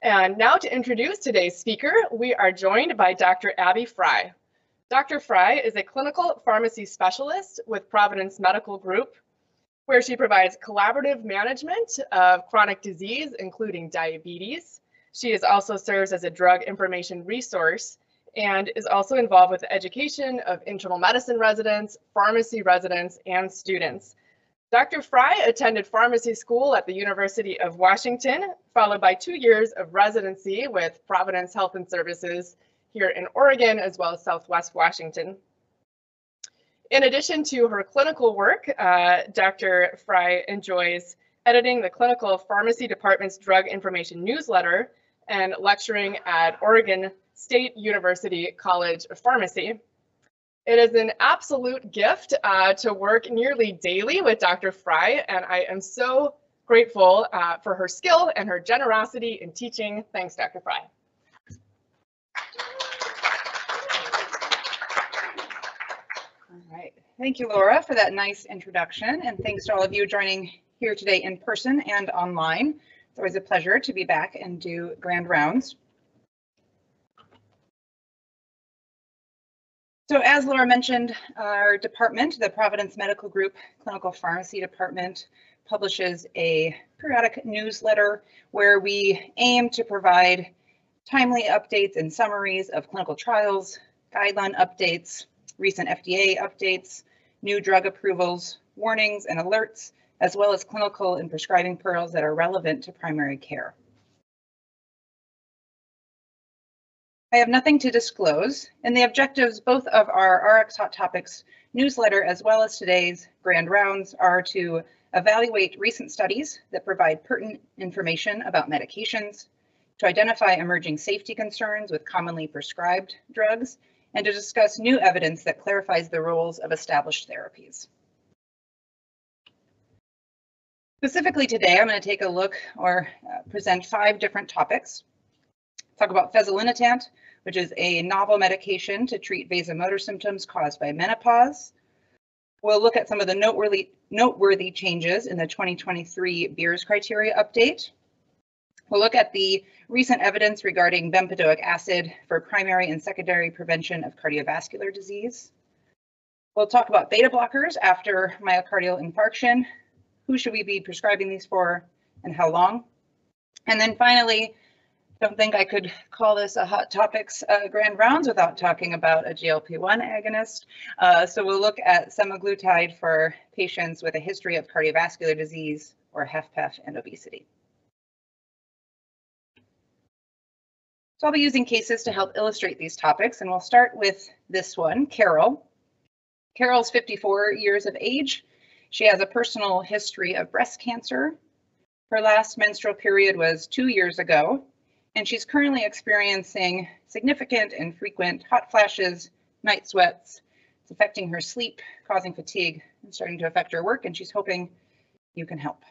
And now to introduce today's speaker, we are joined by Dr. Abby Fry. Dr. Fry is a clinical pharmacy specialist with Providence Medical Group, where she provides collaborative management of chronic disease, including diabetes. She also serves as a drug information resource and is also involved with the education of internal medicine residents, pharmacy residents, and students. Dr. Fry attended pharmacy school at the University of Washington, followed by 2 years of residency with Providence Health and Services here in Oregon, as well as Southwest Washington. In addition to her clinical work, Dr. Fry enjoys editing the clinical pharmacy department's drug information newsletter and lecturing at Oregon State University College of Pharmacy. It is an absolute gift to work nearly daily with Dr. Fry, and I am so grateful for her skill and her generosity in teaching. Thanks, Dr. Fry. All right, thank you, Laura, for that nice introduction, and thanks to all of you joining here today in person and online. It's always a pleasure to be back and do grand rounds. So as Laura mentioned, our department, the Providence Medical Group Clinical Pharmacy Department, publishes a periodic newsletter where we aim to provide timely updates and summaries of clinical trials, guideline updates, recent FDA updates, new drug approvals, warnings and alerts, as well as clinical and prescribing pearls that are relevant to primary care. I have nothing to disclose, and the objectives both of our RX Hot Topics newsletter as well as today's grand rounds are to evaluate recent studies that provide pertinent information about medications, to identify emerging safety concerns with commonly prescribed drugs, and to discuss new evidence that clarifies the roles of established therapies. Specifically today, I'm going to take a look or present 5 different topics. Talk about fezolinetant, which is a novel medication to treat vasomotor symptoms caused by menopause. We'll look at some of the noteworthy changes in the 2023 Beers criteria update. We'll look at the recent evidence regarding bempedoic acid for primary and secondary prevention of cardiovascular disease. We'll talk about beta blockers after myocardial infarction. Who should we be prescribing these for and how long? And then finally, don't think I could call this a Hot Topics grand rounds without talking about a GLP-1 agonist. So we'll look at semaglutide for patients with a history of cardiovascular disease or HFpEF and obesity. So I'll be using cases to help illustrate these topics, and we'll start with this one, Carol. Carol's 54 years of age. She has a personal history of breast cancer. Her last menstrual period was 2 years ago, and she's currently experiencing significant and frequent hot flashes, night sweats. It's affecting her sleep, causing fatigue, and starting to affect her work, and she's hoping you can help.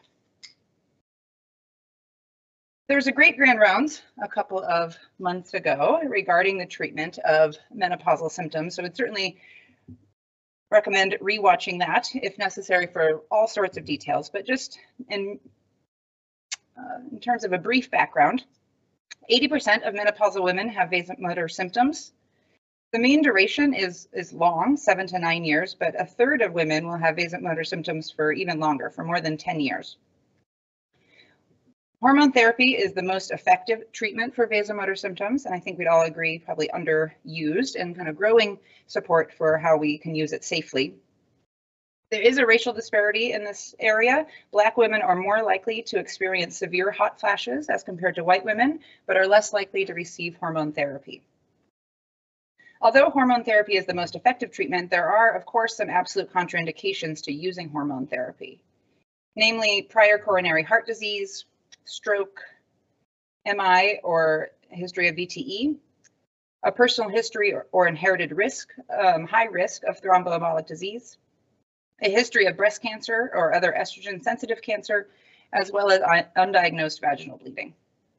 There was a great grand rounds a couple of months ago regarding the treatment of menopausal symptoms, so I would certainly recommend rewatching that if necessary for all sorts of details, but just in terms of a brief background, 80% of menopausal women have vasomotor symptoms. The mean duration is long, 7 to 9 years, but a third of women will have vasomotor symptoms for even longer, for more than 10 years. Hormone therapy is the most effective treatment for vasomotor symptoms, and I think we'd all agree probably underused and kind of growing support for how we can use it safely. There is a racial disparity in this area. Black women are more likely to experience severe hot flashes as compared to white women, but are less likely to receive hormone therapy. Although hormone therapy is the most effective treatment, there are, of course, some absolute contraindications to using hormone therapy, namely prior coronary heart disease, stroke, MI or history of VTE, a personal history or inherited risk, high risk of thromboembolic disease, a history of breast cancer or other estrogen sensitive cancer, as well as undiagnosed vaginal bleeding.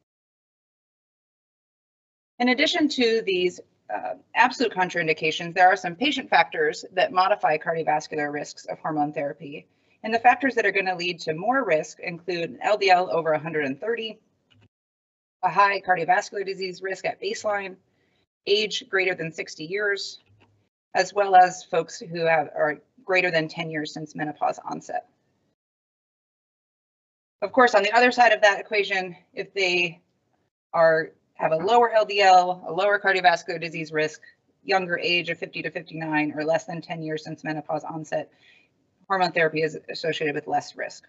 In addition to these absolute contraindications, there are some patient factors that modify cardiovascular risks of hormone therapy. And the factors that are going to lead to more risk include LDL over 130, a high cardiovascular disease risk at baseline, age greater than 60 years, as well as folks who are greater than 10 years since menopause onset. Of course, on the other side of that equation, if they have a lower LDL, a lower cardiovascular disease risk, younger age of 50 to 59, or less than 10 years since menopause onset, hormone therapy is associated with less risk.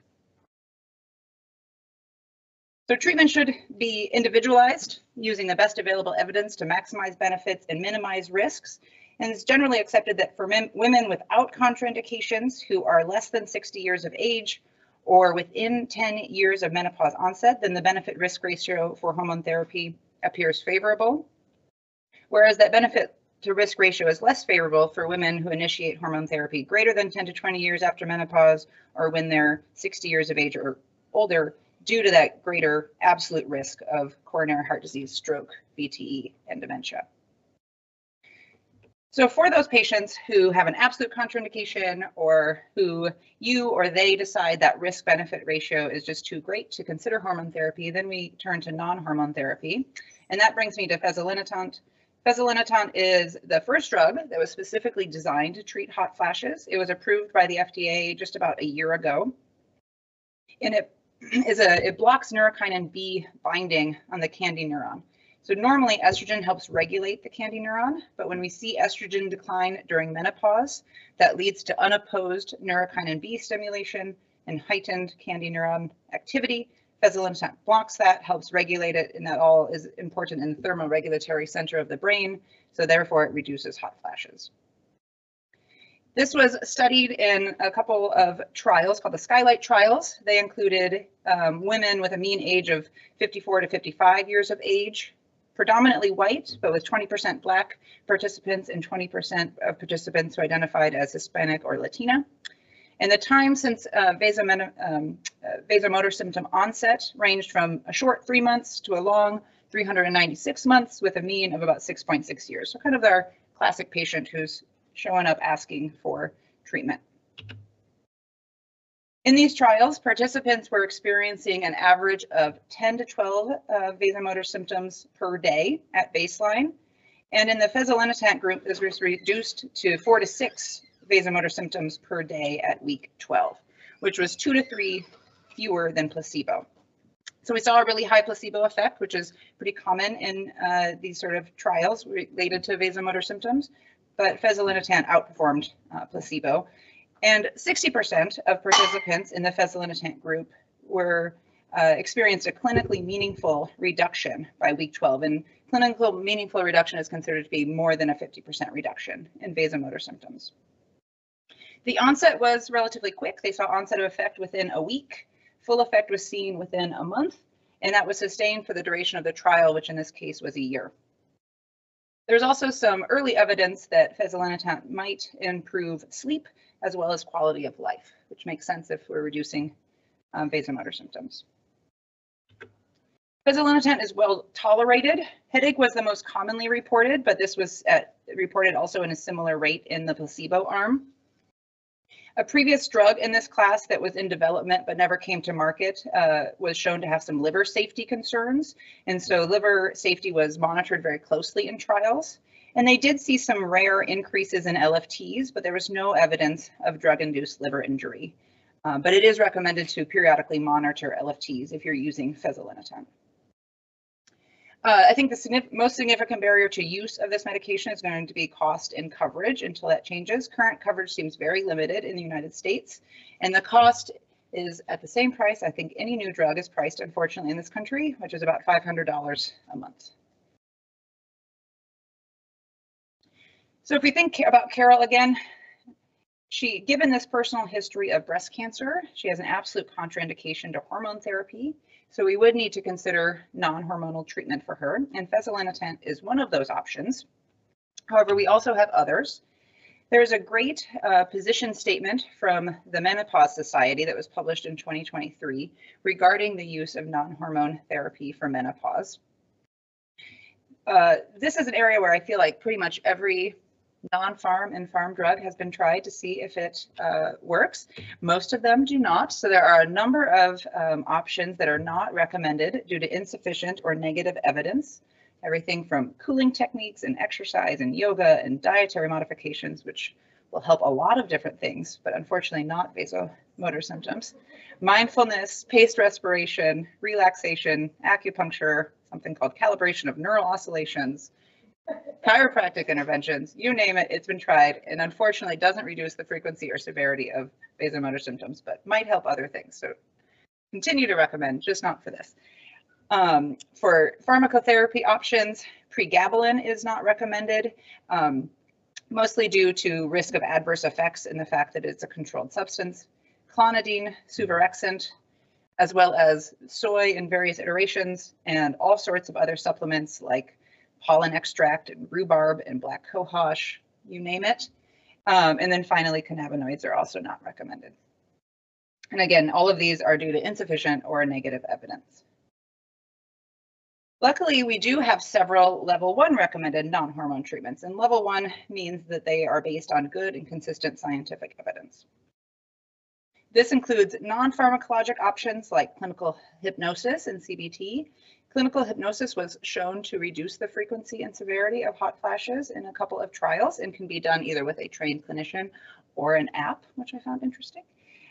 So treatment should be individualized, using the best available evidence to maximize benefits and minimize risks. And it's generally accepted that for women without contraindications who are less than 60 years of age or within 10 years of menopause onset, then the benefit risk ratio for hormone therapy appears favorable. Whereas that benefit to risk ratio is less favorable for women who initiate hormone therapy greater than 10 to 20 years after menopause, or when they're 60 years of age or older, due to that greater absolute risk of coronary heart disease, stroke, VTE, and dementia. So for those patients who have an absolute contraindication, or who you or they decide that risk-benefit ratio is just too great to consider hormone therapy, then we turn to non-hormone therapy. And that brings me to fezolinetant. Fezolinetant is the first drug that was specifically designed to treat hot flashes. It was approved by the FDA just about a year ago. And it blocks neurokinin B binding on the KNDy neuron. So normally estrogen helps regulate the KNDy neuron, but when we see estrogen decline during menopause, that leads to unopposed neurokinin B stimulation and heightened KNDy neuron activity. Fezolinetant blocks that, helps regulate it, and that all is important in the thermoregulatory center of the brain, so therefore it reduces hot flashes. This was studied in a couple of trials called the Skylight trials. They included women with a mean age of 54 to 55 years of age, predominantly white, but with 20% Black participants and 20% of participants who identified as Hispanic or Latina. And the time since vasomotor symptom onset ranged from a short 3 months to a long 396 months, with a mean of about 6.6 years. So kind of our classic patient who's showing up asking for treatment. In these trials, participants were experiencing an average of 10 to 12 vasomotor symptoms per day at baseline. And in the fezolinetant group, this was reduced to 4 to 6 vasomotor symptoms per day at week 12, which was 2 to 3 fewer than placebo. So we saw a really high placebo effect, which is pretty common in these sort of trials related to vasomotor symptoms, but fezolinetant outperformed placebo. And 60% of participants in the fezolinetant group experienced a clinically meaningful reduction by week 12. And clinical meaningful reduction is considered to be more than a 50% reduction in vasomotor symptoms. The onset was relatively quick. They saw onset of effect within a week. Full effect was seen within a month, and that was sustained for the duration of the trial, which in this case was a year. There's also some early evidence that fezolinetant might improve sleep as well as quality of life, which makes sense if we're reducing vasomotor symptoms. Fezolinetant is well tolerated. Headache was the most commonly reported, but this was reported also in a similar rate in the placebo arm. A previous drug in this class that was in development but never came to market was shown to have some liver safety concerns. And so liver safety was monitored very closely in trials. And they did see some rare increases in LFTs, but there was no evidence of drug-induced liver injury. But it is recommended to periodically monitor LFTs if you're using fezolinetant. I think the most significant barrier to use of this medication is going to be cost and coverage until that changes. Current coverage seems very limited in the United States, and the cost is at the same price I think any new drug is priced, unfortunately, in this country, which is about $500 a month. So if we think about Carol again, given this personal history of breast cancer, she has an absolute contraindication to hormone therapy. So we would need to consider non-hormonal treatment for her, and fezolinetant is one of those options. However, we also have others. There's a great position statement from the Menopause Society that was published in 2023 regarding the use of non-hormone therapy for menopause. This is an area where I feel like pretty much every non-farm and farm drug has been tried to see if it works. Most of them do not. So there are a number of options that are not recommended due to insufficient or negative evidence. Everything from cooling techniques and exercise and yoga and dietary modifications, which will help a lot of different things, but unfortunately not vasomotor symptoms. Mindfulness, paced respiration, relaxation, acupuncture, something called calibration of neural oscillations, chiropractic interventions, you name it, it's been tried, and unfortunately doesn't reduce the frequency or severity of vasomotor symptoms, but might help other things. So continue to recommend, just not for this. For pharmacotherapy options, pregabalin is not recommended, mostly due to risk of adverse effects and the fact that it's a controlled substance. Clonidine, suvorexant, as well as soy in various iterations, and all sorts of other supplements like pollen extract and rhubarb and black cohosh, you name it. And then finally, cannabinoids are also not recommended. And again, all of these are due to insufficient or negative evidence. Luckily, we do have several level 1 recommended non-hormone treatments, and level 1 means that they are based on good and consistent scientific evidence. This includes non-pharmacologic options like clinical hypnosis and CBT. Clinical hypnosis was shown to reduce the frequency and severity of hot flashes in a couple of trials and can be done either with a trained clinician or an app, which I found interesting.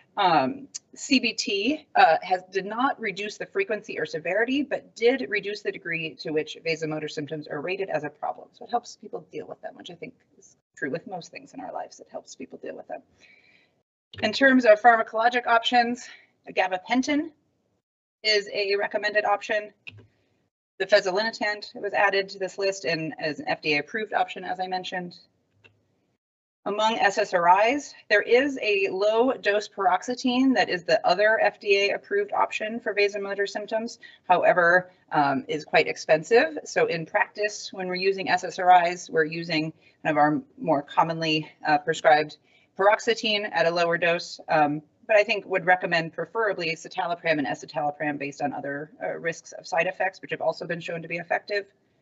CBT did not reduce the frequency or severity, but did reduce the degree to which vasomotor symptoms are rated as a problem. So it helps people deal with them, which I think is true with most things in our lives. It helps people deal with them. In terms of pharmacologic options, gabapentin is a recommended option. The fezolinetant was added to this list and as an FDA-approved option, as I mentioned. Among SSRIs, there is a low-dose paroxetine that is the other FDA-approved option for vasomotor symptoms, however, is quite expensive. So in practice, when we're using SSRIs, we're using kind of our more commonly prescribed paroxetine at a lower dose, but I think would recommend preferably citalopram and escitalopram based on other risks of side effects, which have also been shown to be effective.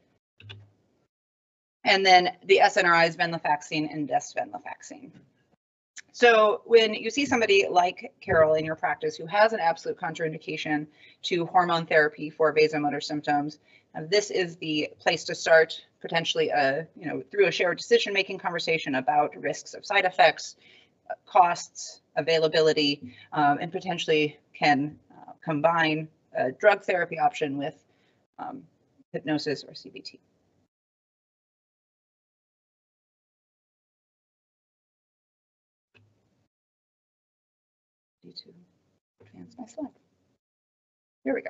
And then the SNRIs, venlafaxine and desvenlafaxine. So when you see somebody like Carol in your practice who has an absolute contraindication to hormone therapy for vasomotor symptoms, this is the place to start, potentially through a shared decision-making conversation about risks of side effects, costs, availability, and potentially can combine a drug therapy option with hypnosis or CBT. To advance my slide. Here we go.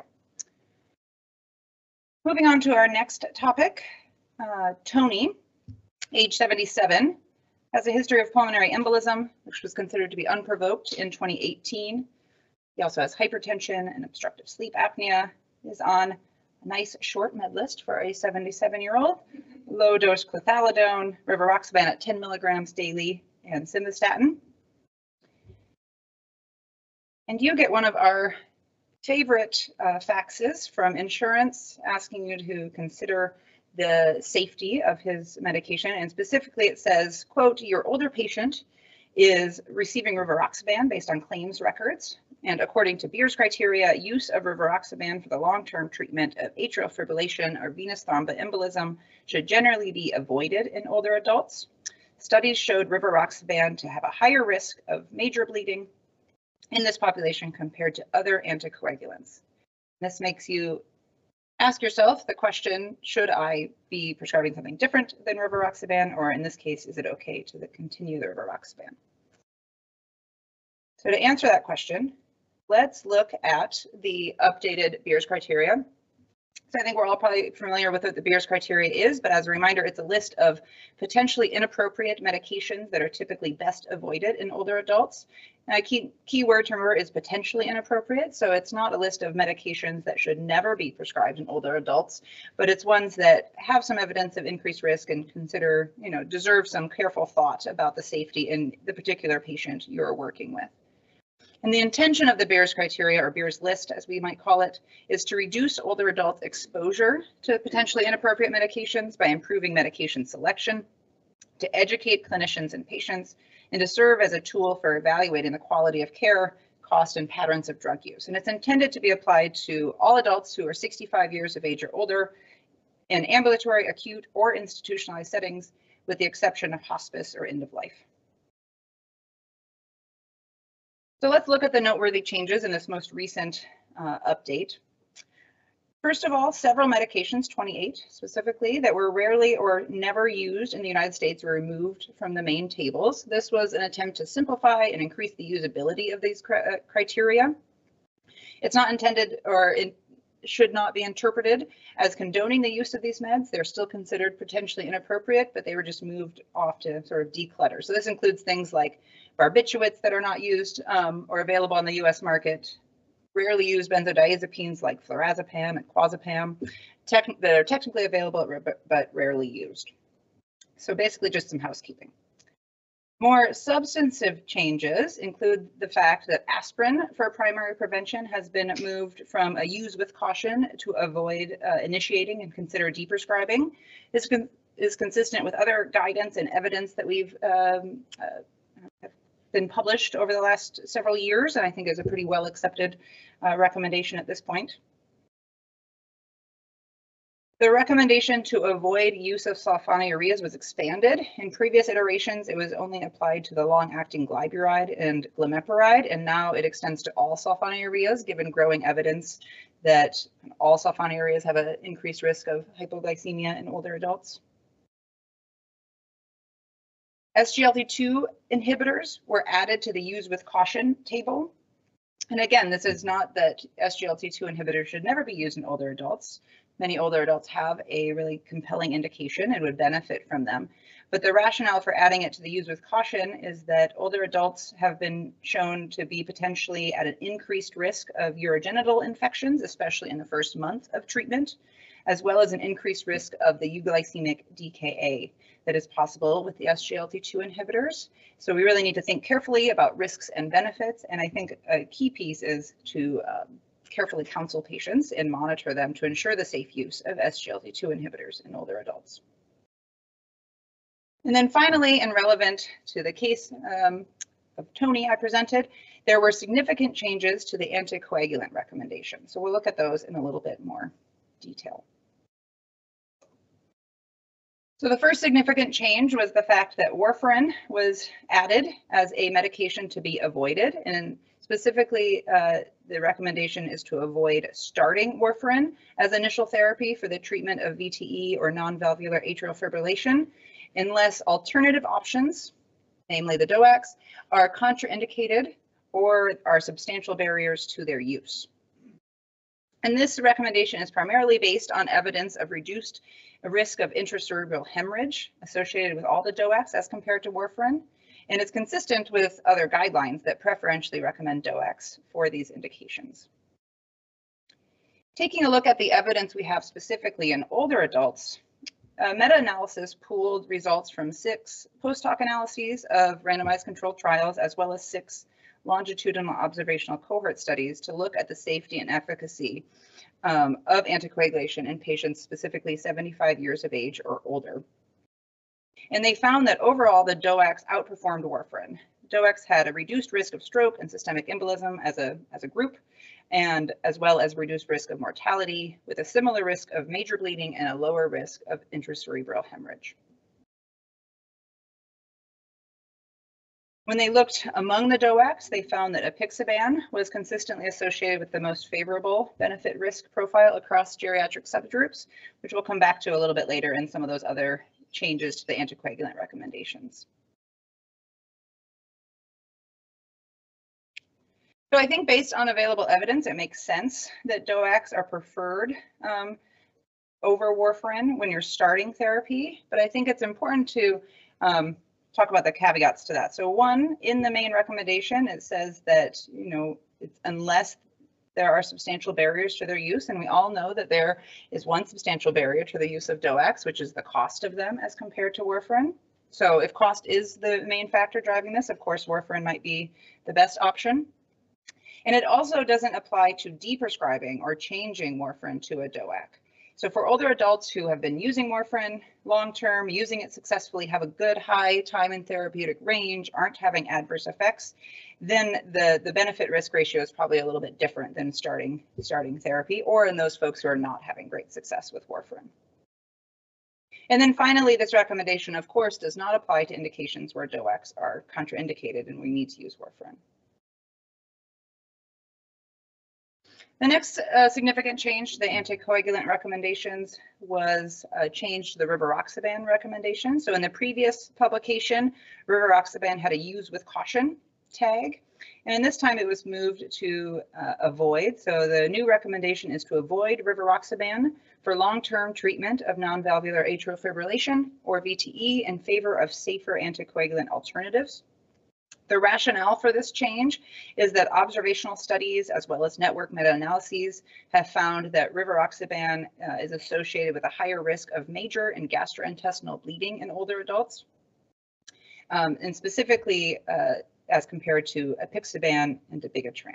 Moving on to our next topic, Tony, age 77, has a history of pulmonary embolism, which was considered to be unprovoked in 2018. He also has hypertension and obstructive sleep apnea. He is on a nice short med list for a 77-year-old. Low dose cletholadone, rivaroxaban at 10 milligrams daily, and simvastatin. And you get one of our favorite faxes from insurance asking you to consider the safety of his medication. And specifically it says, quote, your older patient is receiving rivaroxaban based on claims records. And according to Beers criteria, use of rivaroxaban for the long-term treatment of atrial fibrillation or venous thromboembolism should generally be avoided in older adults. Studies showed rivaroxaban to have a higher risk of major bleeding in this population compared to other anticoagulants. This makes you ask yourself the question, should I be prescribing something different than rivaroxaban, or in this case, is it okay to continue the rivaroxaban? So to answer that question, let's look at the updated Beers criteria. So I think we're all probably familiar with what the Beers criteria is, but as a reminder, it's a list of potentially inappropriate medications that are typically best avoided in older adults. And a key word to remember is potentially inappropriate. So it's not a list of medications that should never be prescribed in older adults, but it's ones that have some evidence of increased risk and deserve some careful thought about the safety in the particular patient you're working with. And the intention of the Beers criteria, or Beers list, as we might call it, is to reduce older adults' exposure to potentially inappropriate medications by improving medication selection, to educate clinicians and patients, and to serve as a tool for evaluating the quality of care, cost, and patterns of drug use. And it's intended to be applied to all adults who are 65 years of age or older in ambulatory, acute, or institutionalized settings, with the exception of hospice or end of life. So let's look at the noteworthy changes in this most recent update. First of all, several medications, 28 specifically, that were rarely or never used in the United States were removed from the main tables. This was an attempt to simplify and increase the usability of these criteria. It's not intended, or it should not be interpreted as condoning the use of these meds. They're still considered potentially inappropriate, but they were just moved off to sort of declutter. So this includes things like barbiturates that are not used or available on the US market, rarely used benzodiazepines like flurazepam and clozapam that are technically available but rarely used. So basically just some housekeeping. More substantive changes include the fact that aspirin for primary prevention has been moved from a use with caution to avoid initiating and consider deprescribing. This is consistent with other guidance and evidence that we've been published over the last several years, and I think is a pretty well accepted recommendation at this point. The recommendation to avoid use of sulfonylureas was expanded. In previous iterations, it was only applied to the long-acting glyburide and glimepiride, and now it extends to all sulfonylureas, given growing evidence that all sulfonylureas have an increased risk of hypoglycemia in older adults. SGLT2 inhibitors were added to the use with caution table. And again, this is not that SGLT2 inhibitors should never be used in older adults. Many older adults have a really compelling indication and would benefit from them. But the rationale for adding it to the use with caution is that older adults have been shown to be potentially at an increased risk of urogenital infections, especially in the first month of treatment, as well as an increased risk of the euglycemic DKA that is possible with the SGLT2 inhibitors. So we really need to think carefully about risks and benefits. And I think a key piece is to carefully counsel patients and monitor them to ensure the safe use of SGLT2 inhibitors in older adults. And then finally, and relevant to the case of Tony I presented, there were significant changes to the anticoagulant recommendation. So we'll look at those in a little bit more detail. So the first significant change was the fact that warfarin was added as a medication to be avoided, and specifically the recommendation is to avoid starting warfarin as initial therapy for the treatment of VTE or non-valvular atrial fibrillation, unless alternative options, namely the DOACs, are contraindicated or are substantial barriers to their use. And this recommendation is primarily based on evidence of reduced risk of intracerebral hemorrhage associated with all the DOACs as compared to warfarin. And it's consistent with other guidelines that preferentially recommend DOACs for these indications. Taking a look at the evidence we have specifically in older adults, a meta-analysis pooled results from 6 post-hoc analyses of randomized controlled trials, as well as 6 longitudinal observational cohort studies to look at the safety and efficacy of anticoagulation in patients specifically 75 years of age or older. And they found that overall the DOACs outperformed warfarin. DOACs had a reduced risk of stroke and systemic embolism as a group, and as well as reduced risk of mortality, with a similar risk of major bleeding and a lower risk of intracerebral hemorrhage. When they looked among the DOACs, they found that apixaban was consistently associated with the most favorable benefit risk profile across geriatric subgroups, which we'll come back to a little bit later in some of those other changes to the anticoagulant recommendations. So I think based on available evidence, it makes sense that DOACs are preferred over warfarin when you're starting therapy, but I think it's important to talk about the caveats to that. So one, in the main recommendation, it says that, it's unless there are substantial barriers to their use, and we all know that there is one substantial barrier to the use of DOACs, which is the cost of them as compared to warfarin. So if cost is the main factor driving this, of course, warfarin might be the best option. And it also doesn't apply to deprescribing or changing warfarin to a DOAC. So for older adults who have been using warfarin long-term, using it successfully, have a good high time in therapeutic range, aren't having adverse effects, then the benefit risk ratio is probably a little bit different than starting therapy, or in those folks who are not having great success with warfarin. And then finally, this recommendation, of course, does not apply to indications where DOACs are contraindicated and we need to use warfarin. The next significant change to the anticoagulant recommendations was a change to the rivaroxaban recommendation. So in the previous publication, rivaroxaban had a use with caution tag, and this time it was moved to avoid. So the new recommendation is to avoid rivaroxaban for long-term treatment of non-valvular atrial fibrillation or VTE in favor of safer anticoagulant alternatives. The rationale for this change is that observational studies as well as network meta-analyses have found that rivaroxaban is associated with a higher risk of major and gastrointestinal bleeding in older adults, and specifically as compared to apixaban and dabigatran.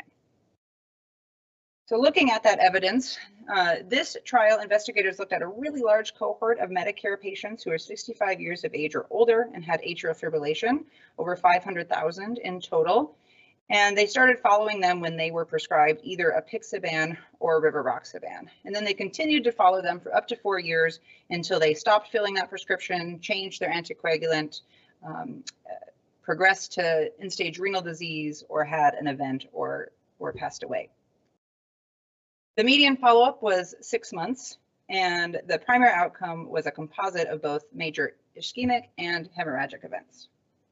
So looking at that evidence, this trial, investigators looked at a really large cohort of Medicare patients who are 65 years of age or older and had atrial fibrillation, over 500,000 in total. And they started following them when they were prescribed either apixaban or rivaroxaban. And then they continued to follow them for up to 4 years until they stopped filling that prescription, changed their anticoagulant, progressed to end-stage renal disease, or had an event or passed away. The median follow-up was 6 months, and the primary outcome was a composite of both major ischemic and hemorrhagic events.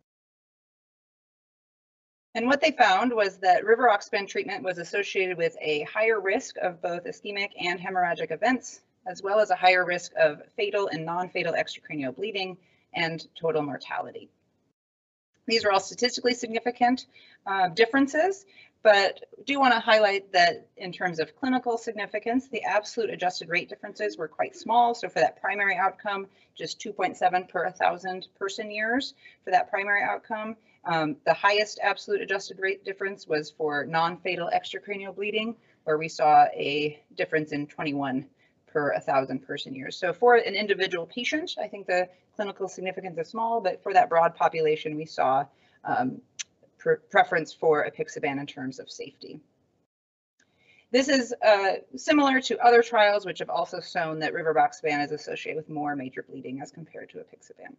And what they found was that rivaroxaban treatment was associated with a higher risk of both ischemic and hemorrhagic events, as well as a higher risk of fatal and non-fatal extracranial bleeding and total mortality. These are all statistically significant differences, but do want to highlight that in terms of clinical significance, the absolute adjusted rate differences were quite small. So for that primary outcome, just 2.7 per 1,000 person years for that primary outcome. The highest absolute adjusted rate difference was for non-fatal extracranial bleeding, where we saw a difference in 21 per 1,000 person years. So for an individual patient, I think the clinical significance is small, but for that broad population, we saw preference for apixaban in terms of safety. This is similar to other trials which have also shown that rivaroxaban is associated with more major bleeding as compared to apixaban.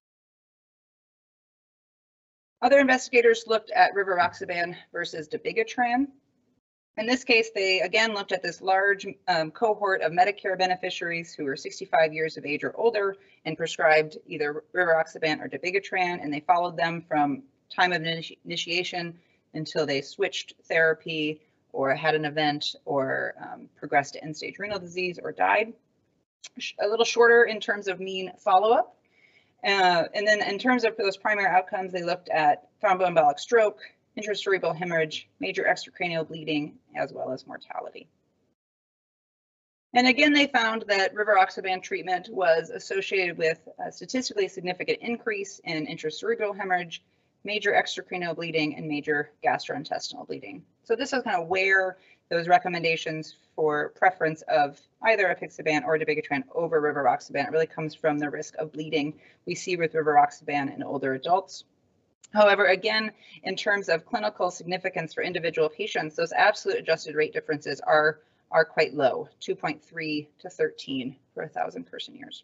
Other investigators looked at rivaroxaban versus dabigatran. In this case, they again looked at this large cohort of Medicare beneficiaries who were 65 years of age or older and prescribed either rivaroxaban or dabigatran, and they followed them from time of initiation until they switched therapy or had an event or progressed to end-stage renal disease or died. A little shorter in terms of mean follow-up. And then in terms of those primary outcomes, they looked at thromboembolic stroke, intracerebral hemorrhage, major extracranial bleeding, as well as mortality. And again, they found that rivaroxaban treatment was associated with a statistically significant increase in intracerebral hemorrhage, major extracranial bleeding, and major gastrointestinal bleeding. So this is kind of where those recommendations for preference of either apixaban or dabigatran over rivaroxaban, it really comes from the risk of bleeding we see with rivaroxaban in older adults. However, again, in terms of clinical significance for individual patients, those absolute adjusted rate differences are quite low, 2.3 to 13 per 1,000 person years.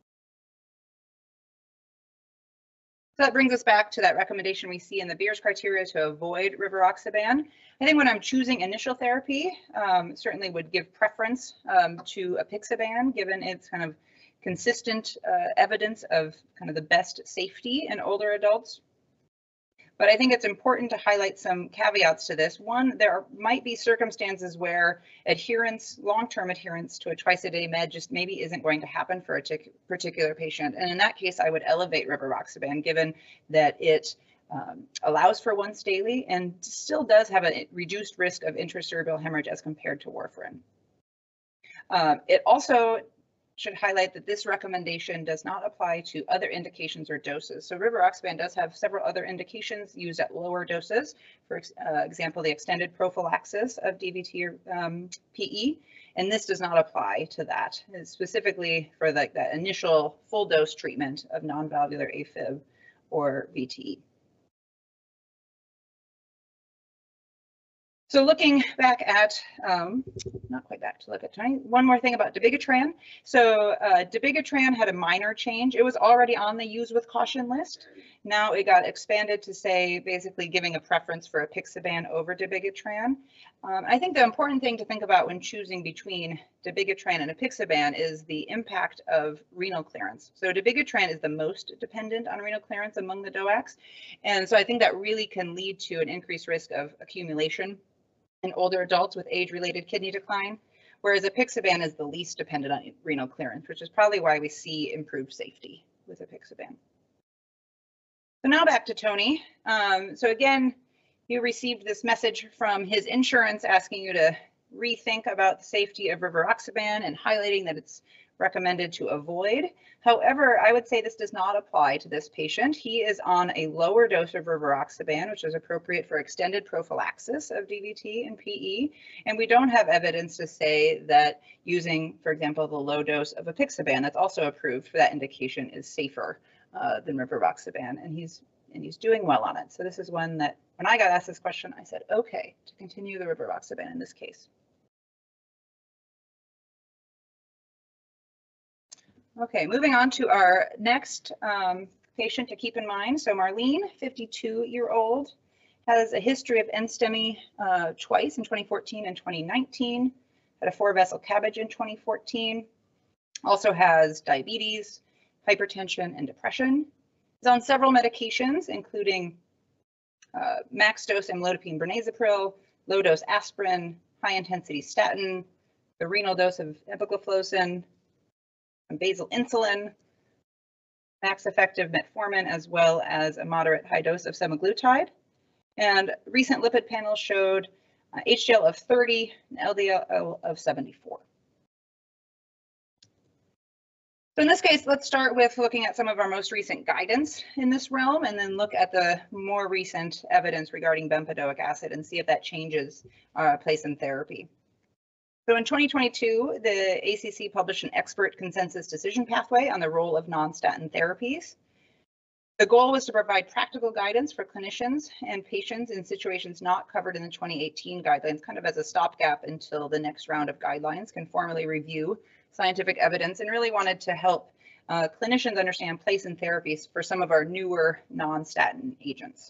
So that brings us back to that recommendation we see in the Beers criteria to avoid rivaroxaban. I think when I'm choosing initial therapy, certainly would give preference to apixaban, given its kind of consistent evidence of kind of the best safety in older adults. But I think it's important to highlight some caveats to this. One, there might be circumstances where adherence, long-term adherence to a twice-a-day med just maybe isn't going to happen for a particular patient. And in that case, I would elevate rivaroxaban, given that it allows for once daily and still does have a reduced risk of intracerebral hemorrhage as compared to warfarin. It also should highlight that this recommendation does not apply to other indications or doses. So rivaroxaban does have several other indications used at lower doses. For example, the extended prophylaxis of DVT or PE, And this does not apply to that. It's specifically for that initial full dose treatment of non-valvular AFib or VTE. So looking back at, not quite back to look at Tony, one more thing about dabigatran. So dabigatran had a minor change. It was already on the use with caution list. Now it got expanded to say basically giving a preference for apixaban over dabigatran. I think the important thing to think about when choosing between dabigatran and apixaban is the impact of renal clearance. So dabigatran is the most dependent on renal clearance among the DOACs. And so I think that really can lead to an increased risk of accumulation in older adults with age-related kidney decline, whereas apixaban is the least dependent on renal clearance, which is probably why we see improved safety with apixaban. So now back to Tony. So again, you received this message from his insurance asking you to rethink about the safety of rivaroxaban and highlighting that it's recommended to avoid. However, I would say this does not apply to this patient. He is on a lower dose of rivaroxaban, which is appropriate for extended prophylaxis of DVT and PE. And we don't have evidence to say that using, for example, the low dose of apixaban that's also approved for that indication is safer than rivaroxaban. And he's doing well on it. So this is one that when I got asked this question, I said, okay, to continue the rivaroxaban in this case. Okay, moving on to our next patient to keep in mind. So Marlene, 52-year-old, has a history of NSTEMI twice in 2014 and 2019, had a 4-vessel CABG in 2014, also has diabetes, hypertension, and depression. Is on several medications, including max dose amlodipine bernazepril, low dose aspirin, high intensity statin, the renal dose of empagliflozin, basal insulin, max effective metformin, as well as a moderate high dose of semaglutide. And recent lipid panels showed HDL of 30 and LDL of 74. So in this case, let's start with looking at some of our most recent guidance in this realm, and then look at the more recent evidence regarding bempedoic acid and see if that changes place in therapy. So in 2022, the ACC published an expert consensus decision pathway on the role of non-statin therapies. The goal was to provide practical guidance for clinicians and patients in situations not covered in the 2018 guidelines, kind of as a stopgap until the next round of guidelines can formally review scientific evidence, and really wanted to help clinicians understand place in therapies for some of our newer non-statin agents.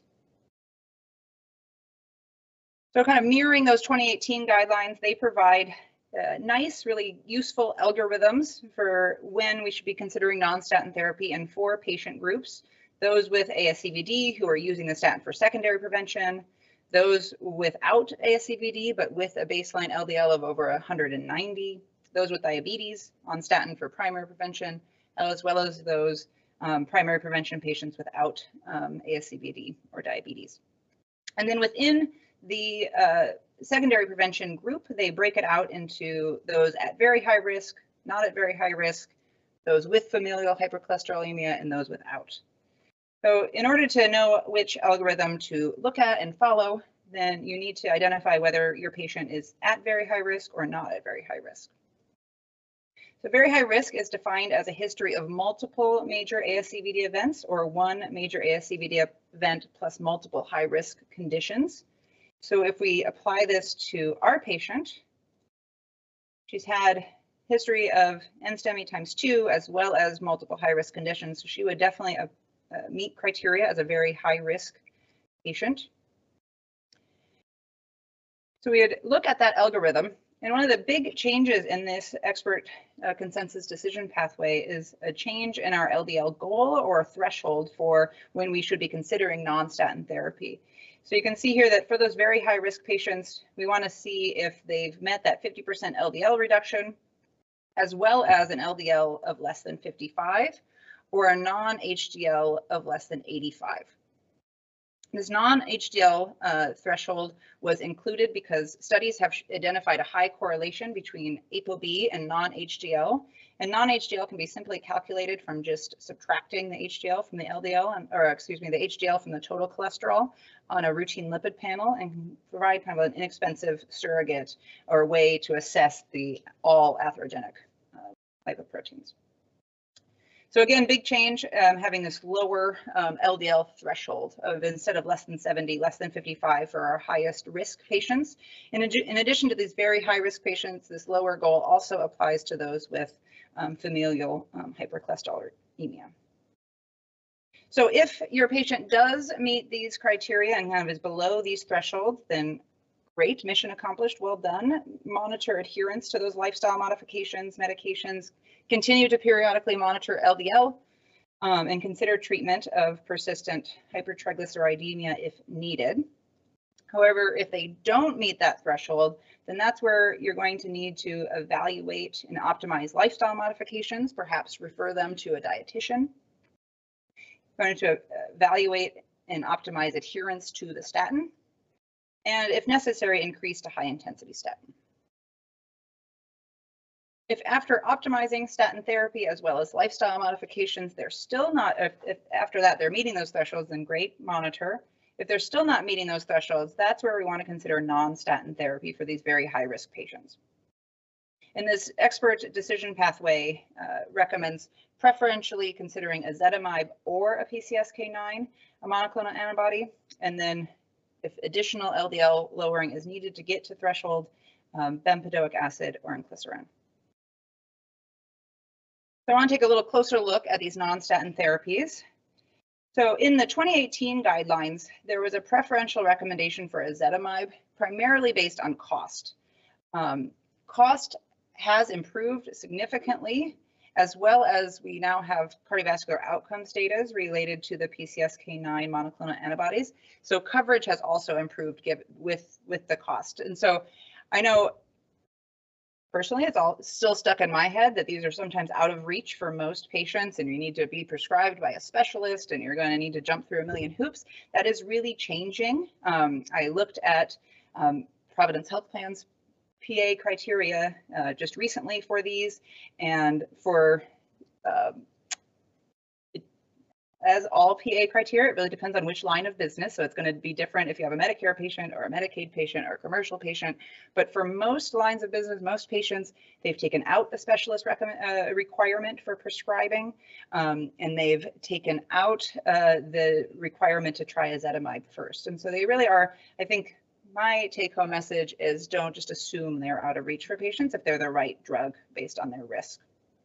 So kind of mirroring those 2018 guidelines, they provide nice, really useful algorithms for when we should be considering non-statin therapy in 4 patient groups: those with ASCVD who are using the statin for secondary prevention, those without ASCVD but with a baseline LDL of over 190, those with diabetes on statin for primary prevention, as well as those primary prevention patients without ASCVD or diabetes. And then within the secondary prevention group, they break it out into those at very high risk, not at very high risk, those with familial hypercholesterolemia, and those without. So in order to know which algorithm to look at and follow, then you need to identify whether your patient is at very high risk or not at very high risk. So very high risk is defined as a history of multiple major ASCVD events or one major ASCVD event plus multiple high risk conditions. So if we apply this to our patient, she's had history of NSTEMI ×2 as well as multiple high risk conditions. So she would definitely meet criteria as a very high risk patient. So we would look at that algorithm. And one of the big changes in this expert consensus decision pathway is a change in our LDL goal or threshold for when we should be considering non-statin therapy. So you can see here that for those very high risk patients, we want to see if they've met that 50% LDL reduction, as well as an LDL of less than 55 or a non-HDL of less than 85. This non-HDL threshold was included because studies have identified a high correlation between ApoB and non-HDL, And non-HDL can be simply calculated from just subtracting the HDL from the LDL, or excuse me, the HDL from the total cholesterol on a routine lipid panel, and can provide kind of an inexpensive surrogate or way to assess the all atherogenic lipoproteins. So again, big change, having this lower LDL threshold of, instead of less than 70, less than 55 for our highest risk patients. In addition to these very high risk patients, this lower goal also applies to those with familial hypercholesterolemia. So if your patient does meet these criteria and kind of is below these thresholds, then great, mission accomplished, well done. Monitor adherence to those lifestyle modifications, medications, continue to periodically monitor LDL, and consider treatment of persistent hypertriglyceridemia if needed. However, if they don't meet that threshold, then that's where you're going to need to evaluate and optimize lifestyle modifications, perhaps refer them to a dietitian. You're going to evaluate and optimize adherence to the statin, and if necessary, increase to high intensity statin. If after optimizing statin therapy as well as lifestyle modifications, they're still not, if after that they're meeting those thresholds, then great, monitor. If they're still not meeting those thresholds, that's where we want to consider non-statin therapy for these very high risk patients. And this expert decision pathway recommends preferentially considering ezetimibe or a PCSK9, a monoclonal antibody, and then if additional LDL lowering is needed to get to threshold, bempedoic acid or inclisiran. So I want to take a little closer look at these non-statin therapies. So in the 2018 guidelines, there was a preferential recommendation for ezetimibe, primarily based on cost. Cost has improved significantly, as well as we now have cardiovascular outcomes data related to the PCSK9 monoclonal antibodies. So coverage has also improved with the cost. And so I know personally, it's all still stuck in my head that these are sometimes out of reach for most patients, and you need to be prescribed by a specialist, and you're going to need to jump through a million hoops. That is really changing. I looked at Providence Health Plan's PA criteria just recently for these, and for as all PA criteria, it really depends on which line of business. So it's going to be different if you have a Medicare patient or a Medicaid patient or a commercial patient. But for most lines of business, most patients, they've taken out the specialist requirement for prescribing, and they've taken out the requirement to try ezetimibe first. And so they really are, I think, my take-home message is don't just assume they're out of reach for patients if they're the right drug based on their risk.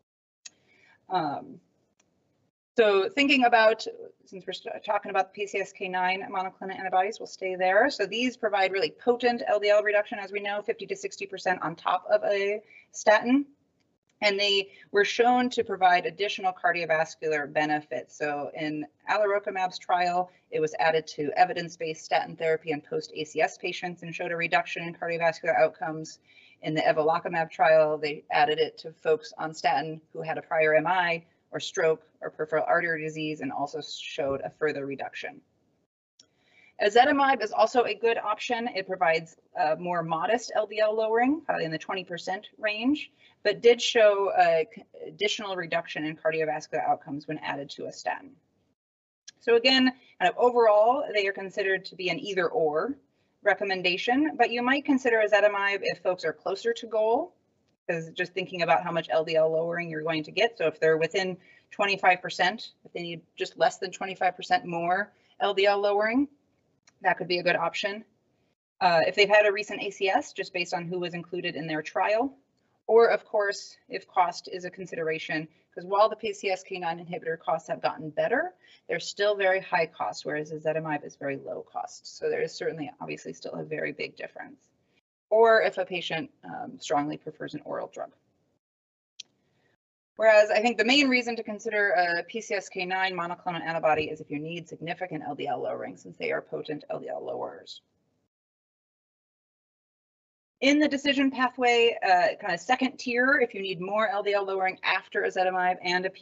So thinking about, since we're talking about the PCSK9 monoclonal antibodies, we'll stay there. So these provide really potent LDL reduction, as we know, 50 to 60% on top of a statin. And they were shown to provide additional cardiovascular benefits. So in alirocumab's trial, it was added to evidence-based statin therapy in post-ACS patients and showed a reduction in cardiovascular outcomes. In the evolocumab trial, they added it to folks on statin who had a prior MI or stroke or peripheral artery disease, and also showed a further reduction. Ezetimibe is also a good option. It provides more modest LDL lowering, probably in the 20% range, but did show additional reduction in cardiovascular outcomes when added to a statin. So again, kind of overall, they are considered to be an either or recommendation, but you might consider ezetimibe if folks are closer to goal, because just thinking about how much LDL lowering you're going to get. So if they're within 25%, if they need just less than 25% more LDL lowering, that could be a good option. If they've had a recent ACS, just based on who was included in their trial, or of course, if cost is a consideration, because while the PCSK9 inhibitor costs have gotten better, they're still very high cost, whereas ezetimibe is very low cost. So there is certainly, obviously, still a very big difference. Or if a patient strongly prefers an oral drug. Whereas I think the main reason to consider a PCSK9 monoclonal antibody is if you need significant LDL lowering, since they are potent LDL lowerers. In the decision pathway, kind of second tier, if you need more LDL lowering after ezetimibe and a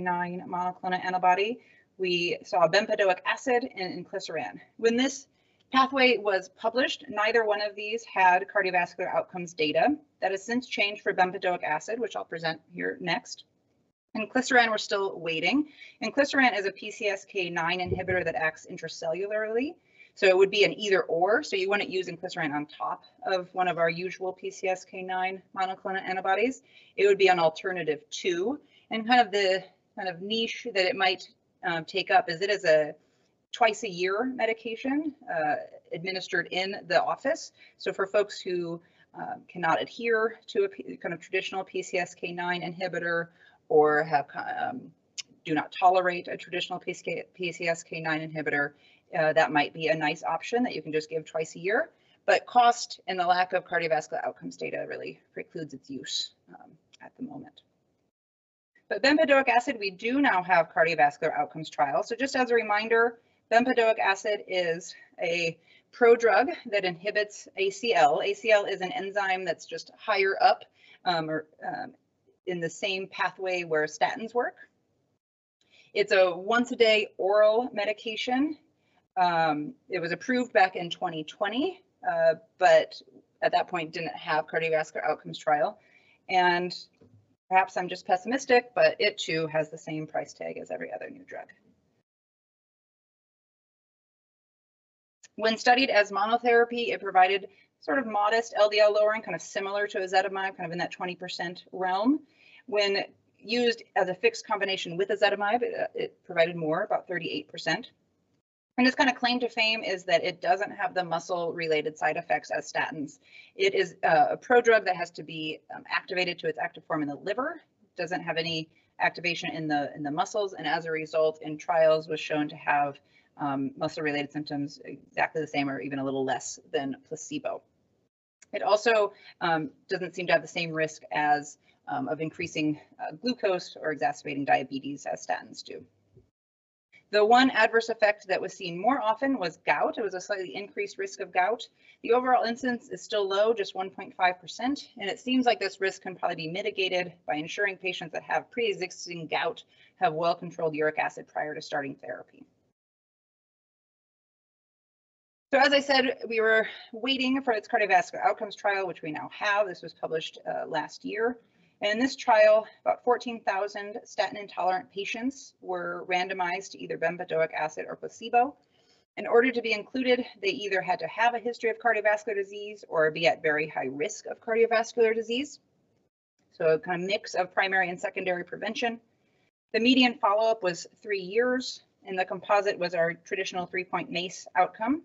PCSK9 monoclonal antibody, we saw bempedoic acid and inclisiran. When this Pathway was published. Neither one of these had cardiovascular outcomes data. That has since changed for bempedoic acid, which I'll present here next. And inclisiran, we're still waiting. Inclisiran is a PCSK9 inhibitor that acts intracellularly. So it would be an either or. So you wouldn't use inclisiran on top of one of our usual PCSK9 monoclonal antibodies. It would be an alternative to. And kind of the niche that it might take up is it is a twice a year medication administered in the office. So for folks who cannot adhere to a kind of traditional PCSK9 inhibitor or have do not tolerate a traditional PCSK9 inhibitor, that might be a nice option that you can just give twice a year. But cost and the lack of cardiovascular outcomes data really precludes its use at the moment. But bempedoic acid, we do now have cardiovascular outcomes trials. So just as a reminder, bempedoic acid is a prodrug that inhibits ACL. ACL is an enzyme that's just higher up in the same pathway where statins work. It's a once-a-day oral medication. It was approved back in 2020, but at that point didn't have cardiovascular outcomes trial. And perhaps I'm just pessimistic, but it too has the same price tag as every other new drug. When studied as monotherapy, it provided sort of modest LDL lowering, kind of similar to ezetimibe, kind of in that 20% realm. When used as a fixed combination with ezetimibe, it provided more, about 38%. And its kind of claim to fame is that it doesn't have the muscle-related side effects as statins. It is a prodrug that has to be activated to its active form in the liver. It doesn't have any activation in the muscles, and as a result, in trials was shown to have muscle-related symptoms exactly the same or even a little less than placebo. It also doesn't seem to have the same risk as of increasing glucose or exacerbating diabetes as statins do. The one adverse effect that was seen more often was gout. It was a slightly increased risk of gout. The overall incidence is still low, just 1.5%, and it seems like this risk can probably be mitigated by ensuring patients that have pre-existing gout have well-controlled uric acid prior to starting therapy. So as I said, we were waiting for its cardiovascular outcomes trial, which we now have. This was published last year. And in this trial, about 14,000 statin-intolerant patients were randomized to either bempedoic acid or placebo. In order to be included, they either had to have a history of cardiovascular disease or be at very high risk of cardiovascular disease. So a kind of mix of primary and secondary prevention. The median follow-up was 3 years, and the composite was our traditional 3-point MACE outcome.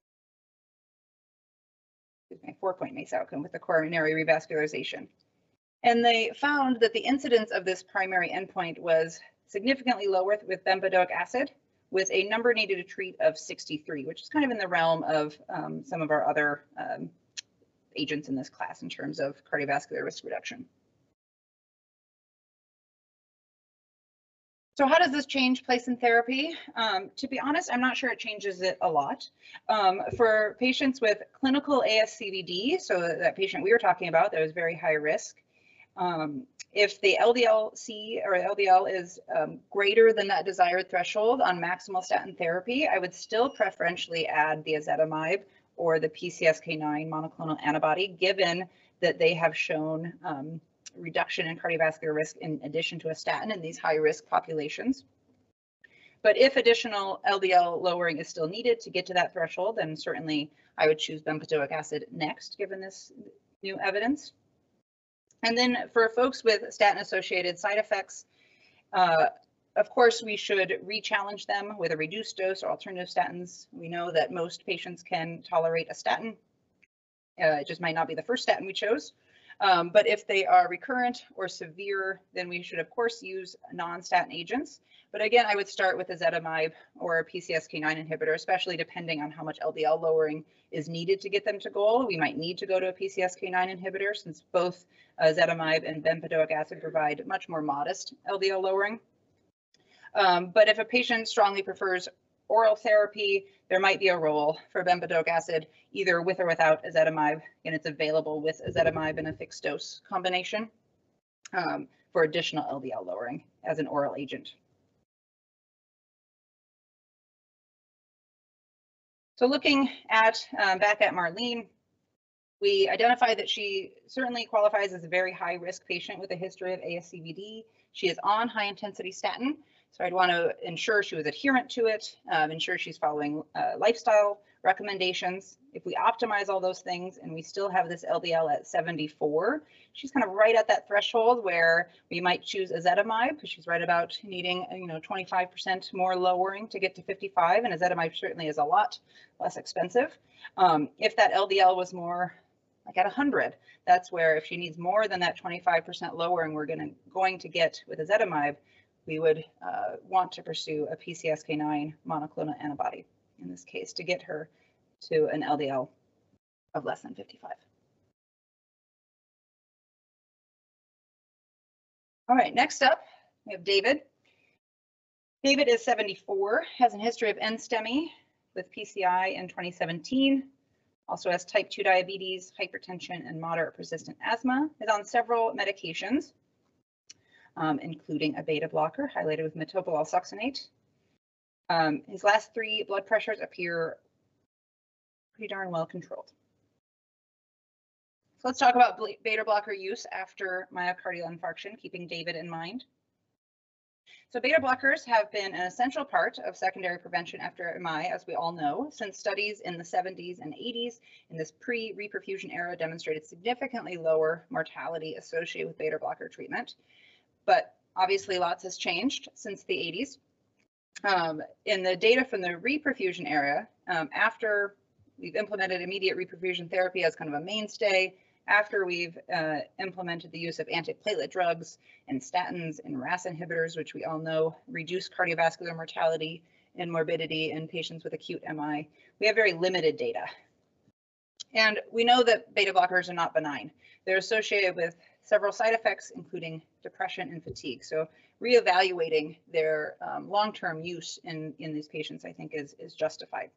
4-point MACE outcome with the coronary revascularization. And they found that the incidence of this primary endpoint was significantly lower with bempedoic acid, with a number needed to treat of 63, which is kind of in the realm of some of our other agents in this class in terms of cardiovascular risk reduction. So how does this change place in therapy? To be honest, I'm not sure it changes it a lot. For patients with clinical ASCVD, so that patient we were talking about that was very high risk, if the LDL-C or LDL is greater than that desired threshold on maximal statin therapy, I would still preferentially add the ezetimibe or the PCSK9 monoclonal antibody, given that they have shown reduction in cardiovascular risk in addition to a statin in these high-risk populations. But if additional LDL lowering is still needed to get to that threshold, then certainly I would choose bempedoic acid next, given this new evidence. And then for folks with statin-associated side effects, of course, we should re-challenge them with a reduced dose or alternative statins. We know that most patients can tolerate a statin. It just might not be the first statin we chose. But if they are recurrent or severe, then we should, of course, use non-statin agents. But again, I would start with ezetimibe or a PCSK9 inhibitor, especially depending on how much LDL lowering is needed to get them to goal. We might need to go to a PCSK9 inhibitor since both ezetimibe and bempedoic acid provide much more modest LDL lowering. But if a patient strongly prefers oral therapy, there might be a role for bempedoic acid, either with or without ezetimibe, and it's available with ezetimibe in a fixed dose combination for additional LDL lowering as an oral agent. So looking at back at Marlene, we identified that she certainly qualifies as a very high risk patient with a history of ASCVD. She is on high intensity statin, so I'd want to ensure she was adherent to it, ensure she's following lifestyle recommendations. If we optimize all those things and we still have this LDL at 74, she's kind of right at that threshold where we might choose ezetimibe because she's right about needing 25% more lowering to get to 55, and ezetimibe certainly is a lot less expensive. If that LDL was more like at 100, that's where if she needs more than that 25% lowering we're going to get with ezetimibe, we would want to pursue a PCSK9 monoclonal antibody in this case to get her to an LDL of less than 55. All right, next up, we have David. David is 74, has a history of NSTEMI with PCI in 2017, also has type 2 diabetes, hypertension, and moderate persistent asthma, is on several medications, including a beta blocker highlighted with metoprolol succinate. His last 3 blood pressures appear pretty darn well controlled. So let's talk about beta blocker use after myocardial infarction, keeping David in mind. So beta blockers have been an essential part of secondary prevention after MI, as we all know, since studies in the 70s and 80s in this pre-reperfusion era demonstrated significantly lower mortality associated with beta blocker treatment. But obviously lots has changed since the 80s. In the data from the reperfusion era, after we've implemented immediate reperfusion therapy as kind of a mainstay, after we've implemented the use of antiplatelet drugs and statins and RAS inhibitors, which we all know reduce cardiovascular mortality and morbidity in patients with acute MI, we have very limited data. And we know that beta blockers are not benign. They're associated with several side effects, including depression and fatigue. So reevaluating their long-term use in these patients, I think, is justified.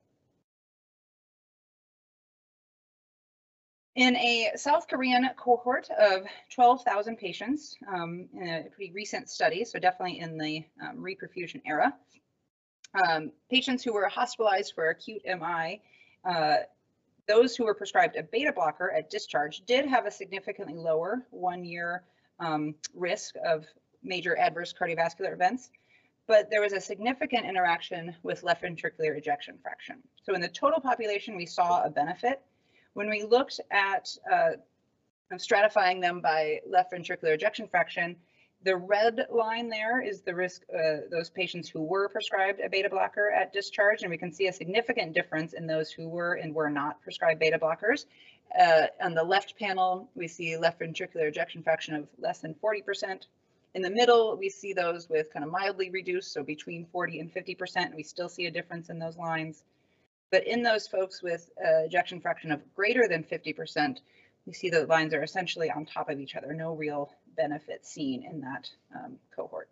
In a South Korean cohort of 12,000 patients, in a pretty recent study, so definitely in the reperfusion era, patients who were hospitalized for acute MI, those who were prescribed a beta blocker at discharge did have a significantly lower 1-year risk of major adverse cardiovascular events, but there was a significant interaction with left ventricular ejection fraction. So in the total population, we saw a benefit. When we looked at stratifying them by left ventricular ejection fraction, the red line there is the risk, those patients who were prescribed a beta blocker at discharge, and we can see a significant difference in those who were and were not prescribed beta blockers. On the left panel, we see left ventricular ejection fraction of less than 40%. In the middle, we see those with kind of mildly reduced, so between 40 and 50%, and we still see a difference in those lines. But in those folks with ejection fraction of greater than 50%, we see the lines are essentially on top of each other, no real benefit seen in that cohort.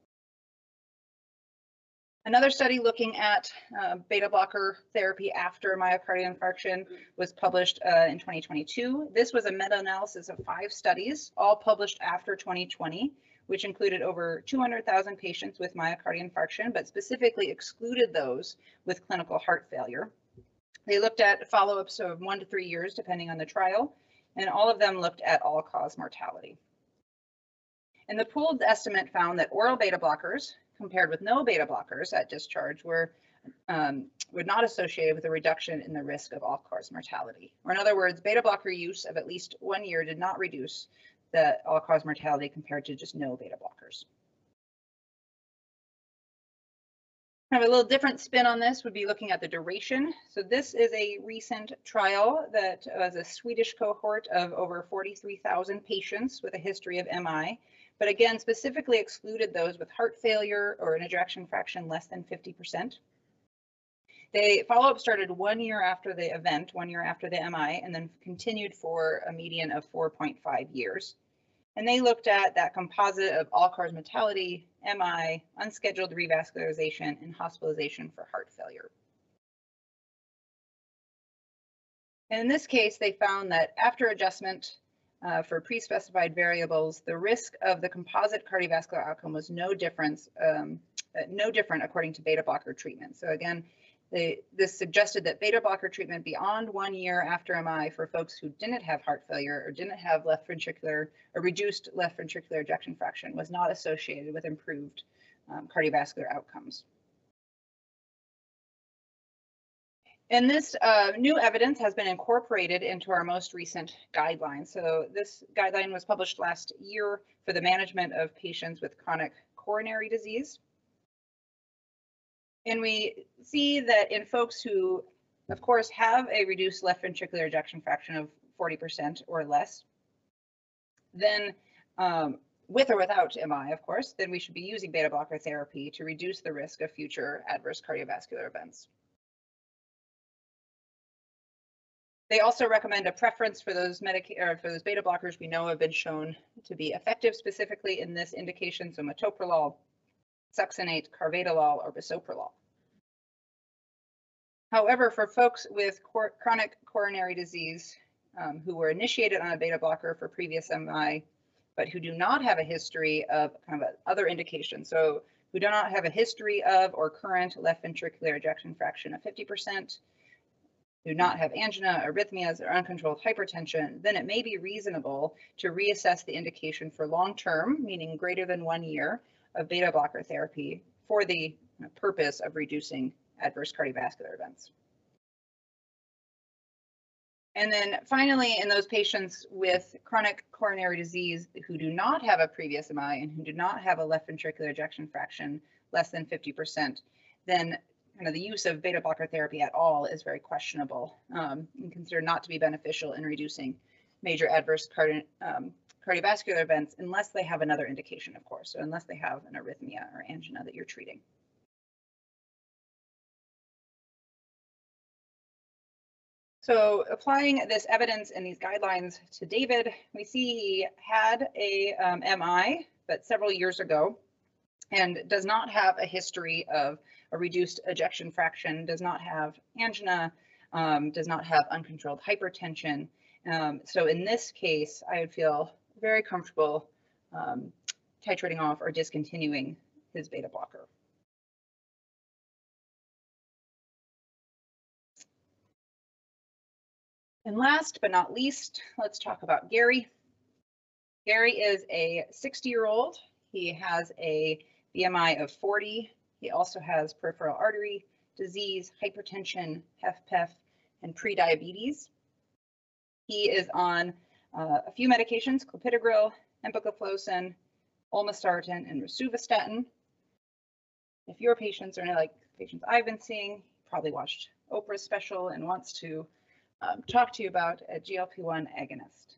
Another study looking at beta blocker therapy after myocardial infarction was published in 2022. This was a meta-analysis of 5 studies, all published after 2020, which included over 200,000 patients with myocardial infarction, but specifically excluded those with clinical heart failure. They looked at follow-ups of 1 to 3 years, depending on the trial, and all of them looked at all-cause mortality. And the pooled estimate found that oral beta blockers, compared with no beta blockers at discharge, were not associated with a reduction in the risk of all-cause mortality. Or in other words, beta blocker use of at least 1 year did not reduce the all-cause mortality compared to just no beta blockers. Kind of a little different spin on this would be looking at the duration. So this is a recent trial that was a Swedish cohort of over 43,000 patients with a history of MI, but again, specifically excluded those with heart failure or an ejection fraction less than 50%. The follow-up started 1 year after the event, 1 year after the MI, and then continued for a median of 4.5 years. And they looked at that composite of all-cause mortality, MI, unscheduled revascularization, and hospitalization for heart failure. And in this case, they found that after adjustment for pre-specified variables, the risk of the composite cardiovascular outcome was no different according to beta blocker treatment. So again, This suggested that beta blocker treatment beyond 1 year after MI for folks who didn't have heart failure or didn't have left ventricular or reduced left ventricular ejection fraction was not associated with improved cardiovascular outcomes. And this new evidence has been incorporated into our most recent guideline. So this guideline was published last year for the management of patients with chronic coronary disease. And we see that in folks who, of course, have a reduced left ventricular ejection fraction of 40% or less, then with or without MI, of course, then we should be using beta blocker therapy to reduce the risk of future adverse cardiovascular events. They also recommend a preference for those beta blockers we know have been shown to be effective specifically in this indication, so metoprolol, succinate, carvedilol, or bisoprolol. However, for folks with chronic coronary disease who were initiated on a beta blocker for previous MI, but who do not have a history of kind of other indications, so who do not have a history of or current left ventricular ejection fraction of 50%, do not have angina, arrhythmias, or uncontrolled hypertension, then it may be reasonable to reassess the indication for long-term, meaning greater than 1 year, of beta blocker therapy for the purpose of reducing adverse cardiovascular events. And then finally, in those patients with chronic coronary disease who do not have a previous MI and who do not have a left ventricular ejection fraction less than 50%, then kind of the use of beta blocker therapy at all is very questionable and considered not to be beneficial in reducing major adverse cardiovascular events unless they have another indication, of course, so unless they have an arrhythmia or angina that you're treating. So applying this evidence and these guidelines to David, we see he had a MI, but several years ago, and does not have a history of a reduced ejection fraction, does not have angina, does not have uncontrolled hypertension. So in this case, I would feel very comfortable titrating off or discontinuing his beta blocker. And last but not least, let's talk about Gary. Gary is a 60-year-old. He has a BMI of 40. He also has peripheral artery disease, hypertension, HFpEF, and prediabetes. He is on a few medications: clopidogrel, empagliflozin, olmesartan, and rosuvastatin. If your patients are like patients I've been seeing, probably watched Oprah's special and wants to talk to you about a GLP-1 agonist.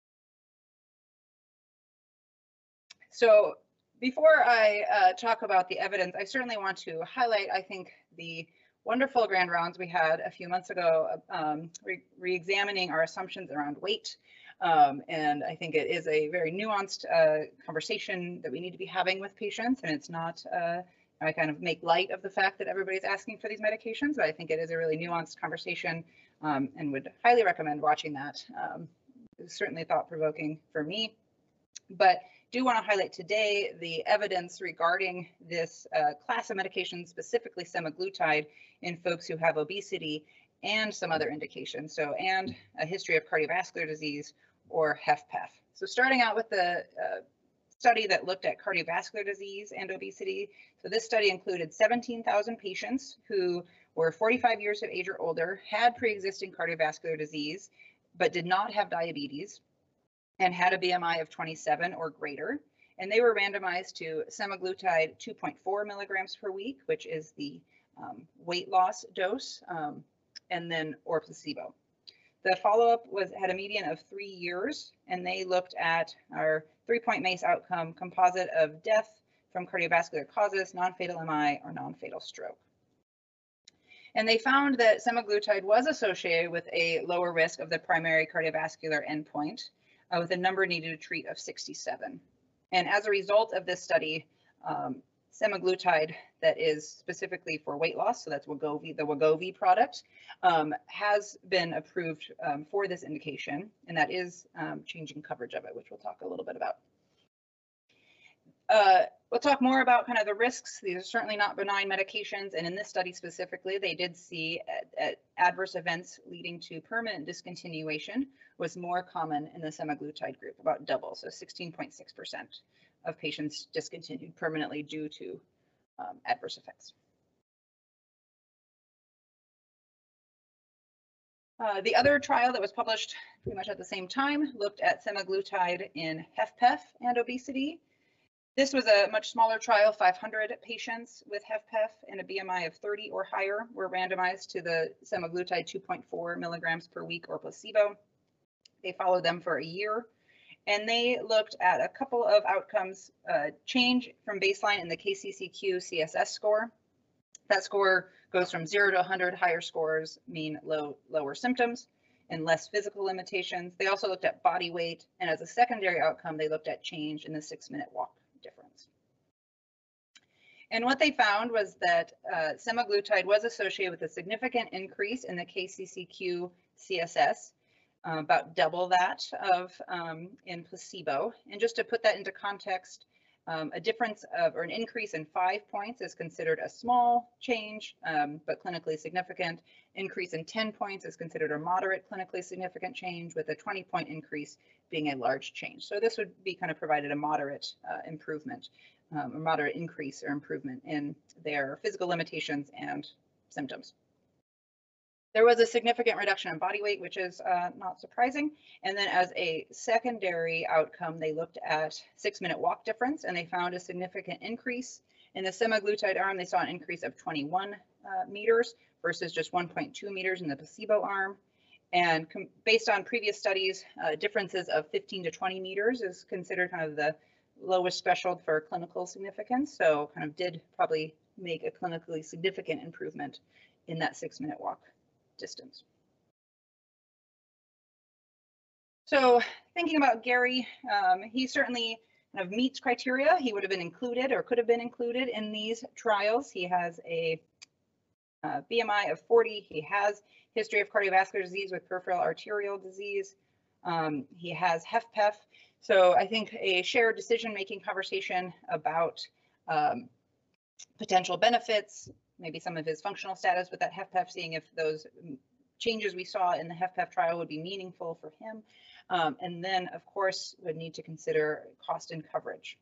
So before I talk about the evidence, I certainly want to highlight, I think, the wonderful grand rounds we had a few months ago, re-examining our assumptions around weight. And I think it is a very nuanced conversation that we need to be having with patients. And it's not, I kind of make light of the fact that everybody's asking for these medications, but I think it is a really nuanced conversation and would highly recommend watching that. It's certainly thought-provoking for me. But do want to highlight today the evidence regarding this class of medications, specifically semaglutide, in folks who have obesity and some other indications. So, and a history of cardiovascular disease or HFpEF. So starting out with the study that looked at cardiovascular disease and obesity. So this study included 17,000 patients who were 45 years of age or older, had pre-existing cardiovascular disease, but did not have diabetes, and had a BMI of 27 or greater. And they were randomized to semaglutide 2.4 milligrams per week, which is the weight loss dose, and then or placebo. The follow-up had a median of 3 years, and they looked at our 3-point MACE outcome composite of death from cardiovascular causes, non-fatal MI, or non-fatal stroke. And they found that semaglutide was associated with a lower risk of the primary cardiovascular endpoint, with a number needed to treat of 67. And as a result of this study, semaglutide that is specifically for weight loss, so that's Wegovy, the Wegovy product, has been approved for this indication, and that is changing coverage of it, which we'll talk a little bit about. We'll talk more about kind of the risks. These are certainly not benign medications, and in this study specifically, they did see adverse events leading to permanent discontinuation was more common in the semaglutide group, about double, so 16.6% of patients discontinued permanently due to adverse effects. The other trial that was published pretty much at the same time looked at semaglutide in HFpEF and obesity. This was a much smaller trial. 500 patients with HFpEF and a BMI of 30 or higher were randomized to the semaglutide 2.4 milligrams per week or placebo. They followed them for a year, and they looked at a couple of outcomes, change from baseline in the KCCQ CSS score. That score goes from 0 to 100. Higher scores mean lower symptoms and less physical limitations. They also looked at body weight, and as a secondary outcome, they looked at change in the 6-minute walk difference. And what they found was that semaglutide was associated with a significant increase in the KCCQ CSS, about double that of in placebo. And just to put that into context, a difference of or an increase in 5 points is considered a small change, but clinically significant. Increase in 10 points is considered a moderate clinically significant change, with a 20-point increase being a large change. So this would be kind of provided a moderate improvement, a moderate increase or improvement in their physical limitations and symptoms. There was a significant reduction in body weight, which is not surprising. And then as a secondary outcome, they looked at 6-minute walk difference, and they found a significant increase. In the semaglutide arm, they saw an increase of 21 meters versus just 1.2 meters in the placebo arm. And based on previous studies, differences of 15 to 20 meters is considered kind of the lowest threshold for clinical significance. So kind of did probably make a clinically significant improvement in that 6-minute walk distance. So thinking about Gary, he certainly kind of meets criteria. He would have been included or could have been included in these trials. He has a BMI of 40. He has history of cardiovascular disease with peripheral arterial disease. He has HFpEF. So I think a shared decision-making conversation about potential benefits, maybe some of his functional status with that HFpEF, seeing if those changes we saw in the HFpEF trial would be meaningful for him. And then, of course, would need to consider cost and coverage.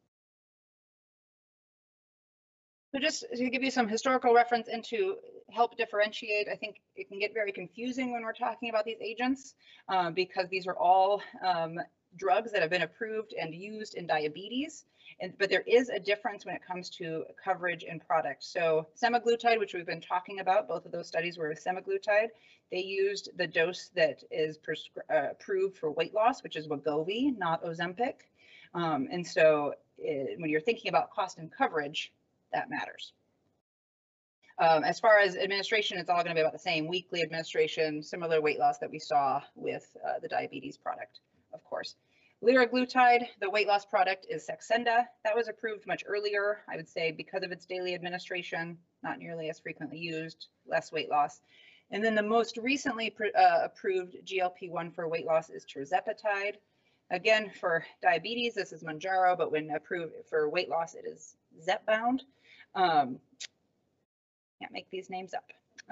So just to give you some historical reference and to help differentiate, I think it can get very confusing when we're talking about these agents because these are all drugs that have been approved and used in diabetes, but there is a difference when it comes to coverage and product. So semaglutide, which we've been talking about, both of those studies were with semaglutide. They used the dose that is approved for weight loss, which is Wegovy, not Ozempic. And so when you're thinking about cost and coverage, that matters. As far as administration, it's all going to be about the same: weekly administration, similar weight loss that we saw with the diabetes product, of course. Liraglutide, the weight loss product, is Saxenda. That was approved much earlier, I would say, because of its daily administration, not nearly as frequently used, less weight loss. And then the most recently approved GLP-1 for weight loss is tirzepatide. Again, for diabetes, this is Mounjaro, but when approved for weight loss, it is Zepbound. Can't make these names up.